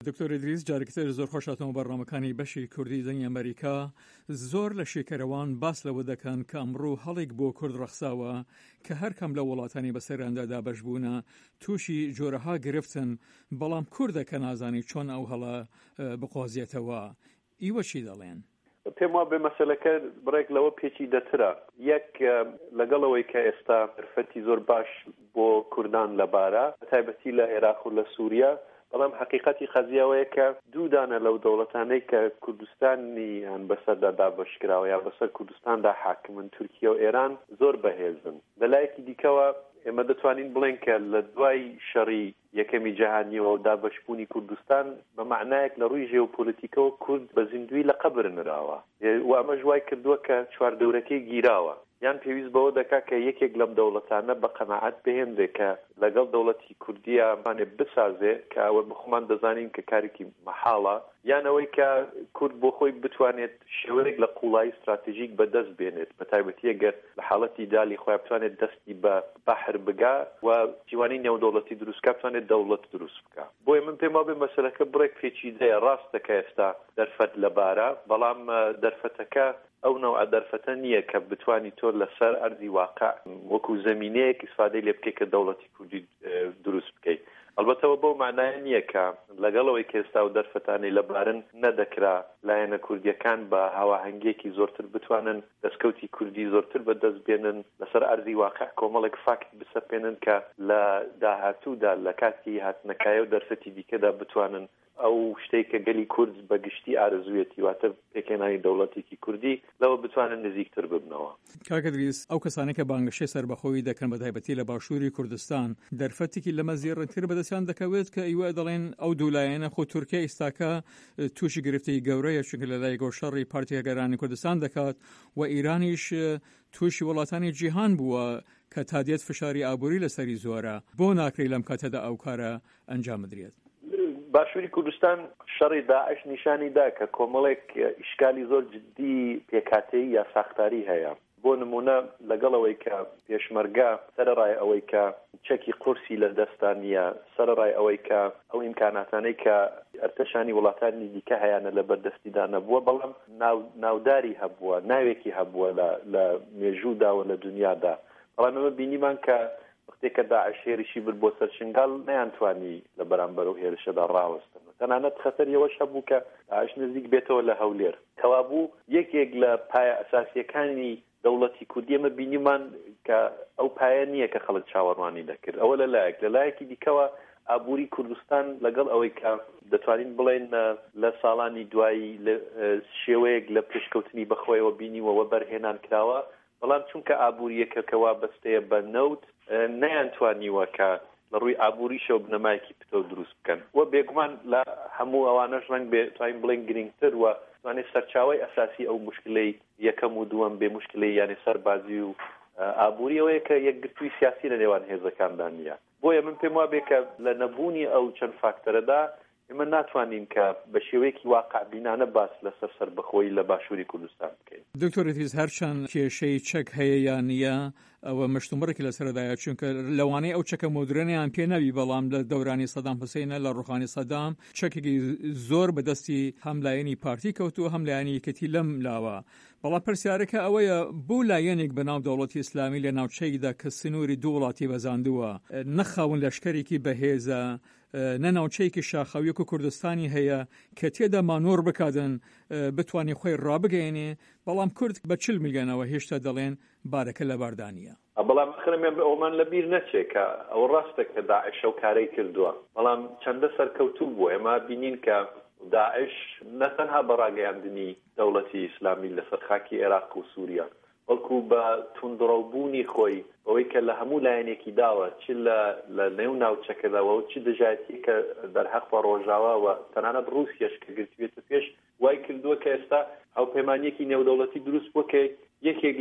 دکتۆر ئیدریس جارێکتر زۆر خۆشاتەوە بەڕامەکانی بەشی کوردی دەنگی ئەمریکا زۆر لە شێکەرەوان باس لەوە دەکەن کە ئەمڕۆ هەڵێک بۆ کورد ڕەخساوە کە هەرکەم لە وڵاتانی بەسەراندا دابەشبوونە تووشی جۆرەها گرفتن بەڵام کوردەکە نازانی چۆن ئەو هەڵە بقۆزیێتەوە. ئیوە چی دەڵێن؟ پێم وابێ مەسەلەکە بڕێک لەوە پێچی دەترە. یەک لەگەڵەوەی کە ئێستا فرفەتی زۆر باش بۆ کوردان لەبارە تایبەتی لە عێراق و لە سووریا، بەڵام حقیقەتی قەزیەوەیە کە دوودانە لەو دەوڵەتانەی کە کوردستانی یان بەسەردا دابەشکراوە یا بەسەر کوردستاندا حاکمن، تورکیە و ئێران زۆر بەهێزن. لەلایەکی دیکەوە ئێمە دەتوانین بڵێن کە لە دوای شەڕی یەکەمی جیهانیەوە و دابەشبوونی کوردستان بە معنایەک لە ڕووی ژێوپۆلیتیکەوە کورد بە زیندوی لە قەبر نراوە و ئەمە ژوای کردووە کە چواردەورەکەی گیراوە. یان پێویست بەوە دەکا کە یەکێک لەم دەوڵەتانە بە قەناعەت بهێنرێ کە لەگەڵ دەوڵەتی کوردیە مانێ بسازێ کە ئەوە بخۆمان دەزانین کە کارێکی مەحاڵە، یان ئەوەی کە کورد بۆ خۆی بتوانێت شێوەیەک لە قوڵایی استراتیژیک بەدەست بێنێت، بە تایبەتی ئەگەر لە حاڵەتی دالی خۆی بتوانێت دەستی بە بەحر بگا و جیوانی نێودەوڵەتی دروستکە بتوانێت دەوڵەت دروست بکە. بۆیە من پێم وابێ مەسەلەکە بڕێک پێچیدەیە. ڕاستەکە ئێستا دەرفەت لەبارە، بەڵام دەرفەتەکە ئەو نەوع دەرفەتە نییە کە بتوانی تۆ لەسەر ئەرزی واقع وەکو زەمینەیەک ئیسفادەی لێ بکەی کە دەوڵەتی کوردی دروست بکەیت. ئەلبەتەوە بەو معنایە نییە کە لەگەڵەوەی کە ئێستا و دەرفەتانی لەبارن نەدەکرا لایەنە کوردیەکان بە هاواهەنگێکی زۆرتر بتوانن دەستکەوتی کوردی زۆرتر بەدەست بێنن، لەسەر ئەرزی واقع کۆمەڵێک فاکت بسەپێنن کە لە داهاتوودا لە کاتی هاتنەکایە و دەرفەتی دیکەدا بتوانن ئەو شتێک کە گەلی کورد بەگشتی ئارەزوویەتی واتە پێکێنانی دەوڵەتێکی کوردی لەوە بتوانن نزیکتر ببنەوە. کاکە ئیدریس، ئەو کەسانێک کە بانگەشەی سەربەخۆیی دەکەن بە تایبەتی لە باشووری کوردستان دەرفەتێکی لەمە زیێڕەتر بەدەستیان دەکەوێت کە ئیوە دەڵێن ئەو دوولایەنە خۆ تورکیا ئێستاکە تووشی گرفتەی گەورەیە چونکە لەلای گۆشەڕی پارتیە گەرانی کوردستان دەکات و ئیرانیش تووشی وڵاتانی جیهان بووە کە تادێت فشاری ئابووری لەسەری زۆرە. بۆ ناکرێت لەم کاتەدا ئەو کارە ئەنجام بدرێت؟ باشووری کوردستان شەڕی داعش نیشانی دا کە کۆمەڵێک ئیشکالی زۆر جدی پێکاتەیی یا ساختاری هەیە. بۆ نمونە لەگەڵەوەی کە پێشمەرگا سەرڕای ئەوەی کە چەکی قورسی لە دەستانیە، سەرڕای ئەوەی کە ئەو ئیمکاناتانەی کە ئەرتەشانی وڵاتانی دیکە هەیەە لە بەردەستیدا نەبووە، بەڵام ناوداری هەبووە، ناوێکی هەبووە لە مێژوودا و لە دنیادا. بەڵام ئەمە بینیمان کە وەختێکە داعش هێرشی برد بۆ سەر شنگال نەیانتوانی لە بەرامبەر و هێرشەدا ڕاوەستن. تەنانەت خەتەریەوەش هەبوو کە داعش نزیک بێتەوە لە هەولێر، کەوا بوو یەکێک لە پایە ئەساسیەکانی دەوڵەتی کوردی ئەمە بینیمان کە ئەو پایە نییە کە خەڵک چاوەڕوانی دەکرد. ئەوە لەلایەکی دیکەوە ئابووری کوردستان لەگەڵ ئەوەی کە دەتوانین بڵێن لە ساڵانی دوایی شێوەیەک لە پێشکەوتنی بەخۆیەوە بینیوەوە بەرهێنان کراوە، بەڵام چونکە ئابووریەکە کە وابەستەیە بە نەوت نەیانتوانیوە کە لە ڕووی ئابووریشەوە بنەمایەکی پتە دروست بکەن. وە بێگومان لە هەموو ئەوانەش ڕەنگ بێ توانین بڵێن گرنگتر و توانێت سەرچاوی ئەساسی ئەو مشکلەی یەکەم و دووەم بێ مشکلەی یعنی سەربازی و ئابووریەوەیە کە یەکگرتووی سیاسی لە نێوان هێزەکاندا نییە. بۆیە من پێم وابێ کە لە نەبوونی ئەو چەند فاکتەرەدا ئێمە ناتوانین کە بە شێوەیەکی واقع بینانە باس لەسەر سەربەخۆیی لە باشووری کوردستان بکەین. دکتۆر ئیدریس، هەرچەند کێشەی چەک هەیە یان نییە ئەوە مشتومڕێکی لەسەردایە، چونکە لەوانەیە ئەو چەکە مۆدرنیان پێ نەبی، بەڵام لە دەورانی سەدام حوسێنە لە ڕوخانی سەدام چەکێکی زۆر بەدەستی هەم لایەنی پارتی کەوتووە هەم لایەنی یەکەتی لەم لاوە. بەڵام پرسیارەکە ئەوەیە بۆ لایەنێک بەناو دەوڵەتی ئیسلامی لە ناوچەیدا کە سنووری دوو وڵاتی بەزاندووە نەخاون لەشکەرێکی بەهێزە نەناوچەیەکی شاخەویەک و کوردستانی هەیە کە تێدا مانۆر بکاتن بتوانێت خۆی ڕابگەێنێ، بەڵام کورد بە 40 میلیۆنەوە هێشتا دەڵێن بارەکە لە باردانیە. بەڵام خرمێ ئەومان لەبیر نەچێت کە ئەو ڕاستە کە داعش ئەو کارەی کردووە، بەڵام چەندە سەرکەوتوو بوو. ئێمە بینین کە داعش نەتەنها بەڕاگەیاندنی دەوڵەتی ئیسلامی لەسەر خاکی عێراق و سووریا، بەڵکو بە توندڕەوبوونی خۆی ئەوەی کە لە هەموو لایەنێکی داوە چ لە نێو ناوچەکەداوە و چ دژایەتی کە دەرحەق بە ڕۆژاوا و تەنانەت ڕووسیاش کە گرتوێتە پێش وای کردووە کە ئێستا هاوپەیمانیەکی نێودەوڵەتی دروست بووکە یەکێک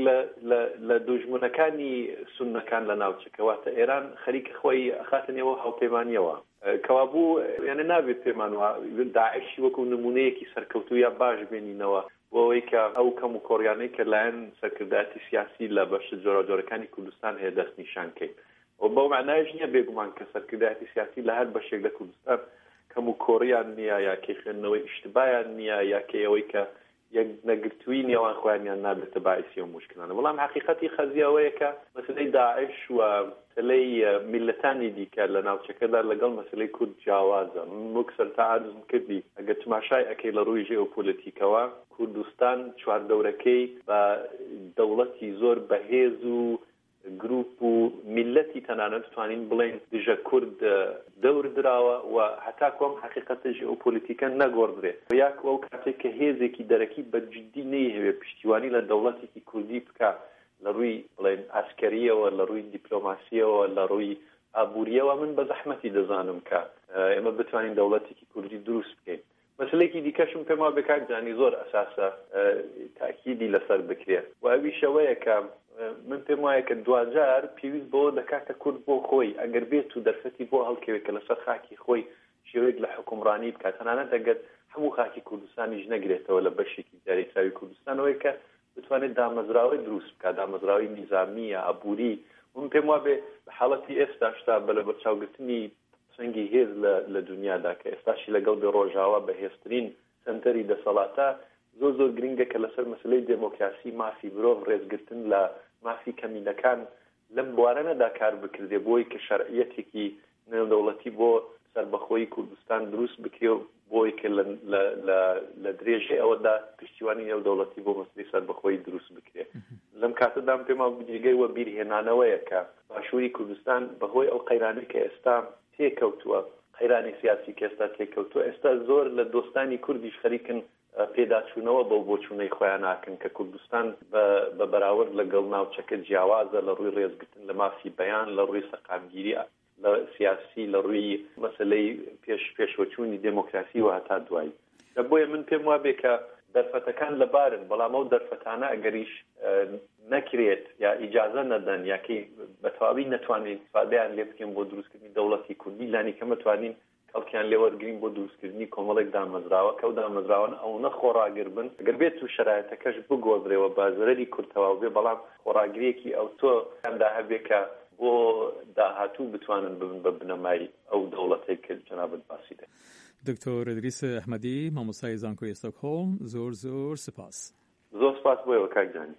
لە دوژمنەکانی سوننەکان لە ناوچەکەواتە ئێران خەریکە خۆی خاتنەوە هاوپەیمانیەوە کەوابوو یانە نابێت پێمانوە داعشی وەکو نمونەیەکی سەرکەوتوویە باش بێنینەوە بۆەوەی کە ئەو کەم و کۆڕیانەی کە لایەن سەرکردایەتی سیاسی لە بەشە جۆرەجۆرەکانی کوردستان هەیە دەست نیشانکەین و بەو معنایش نییە بێگومان کە سەرکردایەتی سیاسی لە هەر بەشێک لە کوردستان کەم و کۆڕیان نییە یاکەی خوێندنەوەی ئیشتبایان نییە یاکەی ئەوەی کە یەک نەگرتووی نێوان خۆیانیان نابێتە باعثی ئەو مشکلانە بەڵام حقیقەتی خەزیەوەیە کە مەسلەی داعش و مەسلەی میلەتانی دیکە لە ناوچەکەدا لەگەڵ مەسلەی کورد جیاوازە وەک سەرتا عەرزم کردی ئەگەر تماشای ئەکەی لە ڕووی ژێئۆپۆلیتیکەوە کوردستان چواردەورەکەی بە دەوڵەتی زۆر بەهێز و گروپ و میلەتی تەنانەت توانین بڵێن دژە کورد دەور دراوە و هەتا کۆم حقیقەتە ژێئۆپۆلیتیکە نەگۆڕدرێت یاک ئەو کاتێک کە هێزێکی دەرەکی بەجددی نەیهەوێت پشتیوانی لە دەوڵەتێکی کوردی بکە لە ڕووی بڵێن ئاسکەریەوە لە ڕووی دیپلۆماسیەوە لە ڕووی ئابوووریەوە من بە زەحمەتی دەزانم کە ئێمە بتوانین دەوڵەتێکی کوردی دروست بکەین مەسلەیەکی دیکەشم پێما بکات جانی زۆر ئەساسە تاکیدی لەسەر بکرێت و ئەویشەوەیە کە من پێم وایە کە دوجار پێویست بەوە دەکاتە کورد بۆ خۆی ئەگەر بێت و دەرفەتی بۆ هەڵکەوێت کە لەسەر خاکی خۆی شێوەیەک لە حکومڕانی بکات تەنانەت ئەگەر هەموو خاکی کوردستانیش نەگرێتەوە لە بەشێکی دارێکراوی کوردستانەوەی کە بتوانێت دامەزراوەی دروست بکات دامەزراوی نیزامیە ئابووری من پێم وابێ بە حاڵەتی ئێستاشتا بە لە بەرچاوگرتنی سەنگی هێز لە دنیادا کە ئێستاشی لەگەڵ بێ ڕۆژاوە بەهێزترین سنتەری دەسەڵاتە زۆر گرنگە کە لەسەر مەسلەی دموکراسی مافی مرۆڤ ڕێزگرتن لە مافی کەمینەکان لەم بوارەنەدا کار بکردێ بۆی کە شەرعیەتێکی نێودەوڵەتی بۆ سەربەخۆی کوردستان دروست بکرێ و بۆی کە لە درێژەی ئەوەدا پشتیوانی نێودەوڵەتی بۆ مەسلەی سەربەخۆی دروست بکرێ لەم کاتەدام پێما بجێگەی وە بیرهێنانەوەیە کە باشووری کوردستان بەهۆی ئەو قەیرانی کە ئێستا تێکەوتووە قەیرانی سیاسی کە ئێستا تێکەوتووە ئێستا زۆر لە دۆستانی کوردیش خەریکن پێداچوونەوە بەو بۆچوونەی خۆیان ناکەن کە کوردستان بە بەراورد لەگەڵ ناوچەکە جیاوازە لە ڕووی ڕێزگرتن لە مافی بەیان لە ڕووی سەقامگیری لە سیاسی لە ڕووی مەسلەی پێشوەچوونی دموکراسی و هەتا دوایی بۆیە من پێم وابێ کە دەرفەتەکان لەبارن بەڵام ئەو دەرفەتانە ئەگەریش نەکرێت یا ئیجازە نەدەن یاکەی بەتەواوی نەتوانین استفادەیان لێ بکەین بۆ دروستکردنی دەوڵەتی کوردی لانی کە مەتوانین کەڵکیان لێوەرگرین بۆ دروستکردنی کۆمەڵێک دامەزراوە کە ئەو دامەزراوان ئەو نەخۆڕاگر بن ئەگەر بێت و شرایەتەکەش بگۆدرێەوە بازەرەری کورتەواو بێ بەڵام خۆڕاگرێکی ئەو تۆ ئەمدا هەبێ کە بۆ داهاتوو بتوانن ببن بە بنەمای ئەو دەوڵەتەی کە جەنابەت باسی دێت. دکتۆر ئیدریس ئەحمەدی مامۆستای زانکۆی ئێستۆکهۆڵم زۆر سپاس. زۆر سپاس بۆیەوە کاک جانی.